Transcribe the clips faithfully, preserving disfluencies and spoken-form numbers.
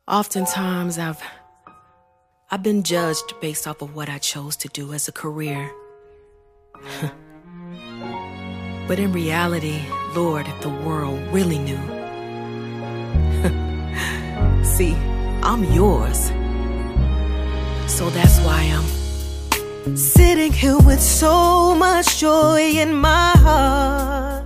Oftentimes I've I've been judged based off of what I chose to do as a career. But in reality, Lord, if the world really knew. See, I'm yours. So that's why I'm sitting here with so much joy in my heart,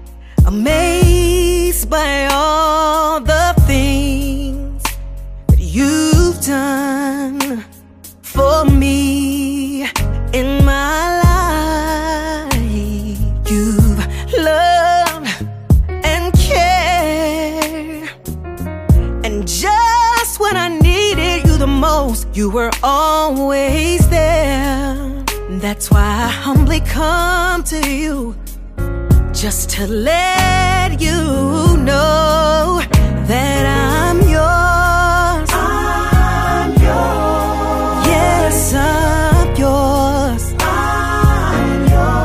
amazed by all the things that you've done for me in my life. You've loved and cared, and just when I needed you the most, you were always there. That's why I humbly come to you, just to let you know that I'm yours. I'm yours. Yes, I'm yours. I'm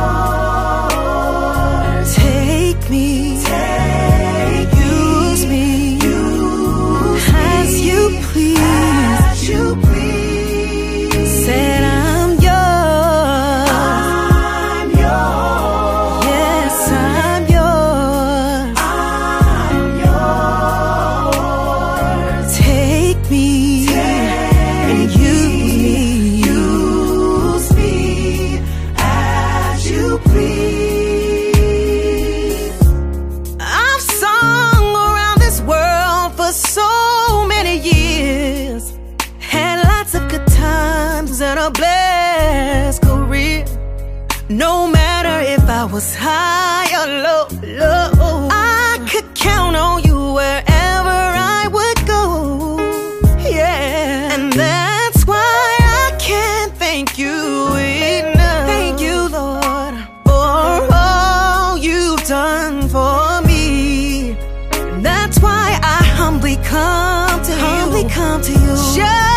yours. Take me. Take use me. Use as me. You please. As you please. Said I'm yours. I'm yours. Yes, I'm yours. I'm yours. Take me. Take and use me. Use me as you please. I've sung around this world for so many years, had lots of good times and a blessed career. No matter if I was high or low, low, I could count on you wherever I would go. Yeah, and that's why I can't thank you enough. Thank you, Lord, for all you've done for me. And that's why I humbly come to humbly you. Come to you. Just